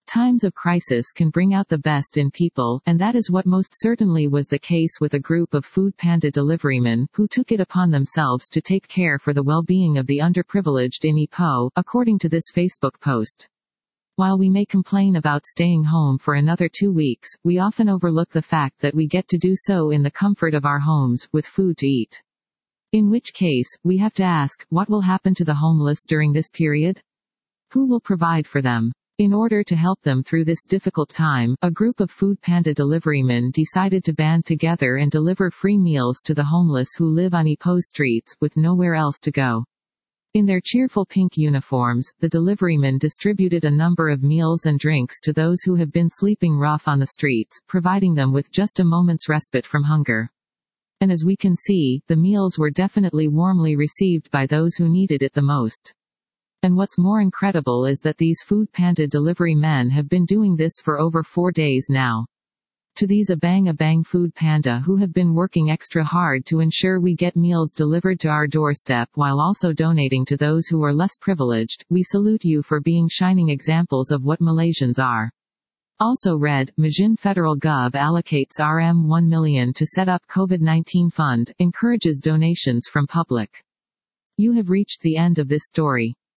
Times of crisis can bring out the best in people, and that is what most certainly was the case with a group of Food Panda deliverymen, who took it upon themselves to take care for the well-being of the underprivileged in Ipoh, according to this Facebook post. While we may complain about staying home for another 2 weeks, we often overlook the fact that we get to do so in the comfort of our homes, with food to eat. In which case, we have to ask, what will happen to the homeless during this period? Who will provide for them? In order to help them through this difficult time, a group of Food Panda deliverymen decided to band together and deliver free meals to the homeless who live on Ipoh streets, with nowhere else to go. In their cheerful pink uniforms, the deliverymen distributed a number of meals and drinks to those who have been sleeping rough on the streets, providing them with just a moment's respite from hunger. And as we can see, the meals were definitely warmly received by those who needed it the most. And what's more incredible is that these Food Panda delivery men have been doing this for over 4 days now. To these Abang Food Panda who have been working extra hard to ensure we get meals delivered to our doorstep while also donating to those who are less privileged, we salute you for being shining examples of what Malaysians are. Also read, Malaysian Federal Gov allocates RM1 million to set up COVID-19 fund, encourages donations from public. You have reached the end of this story.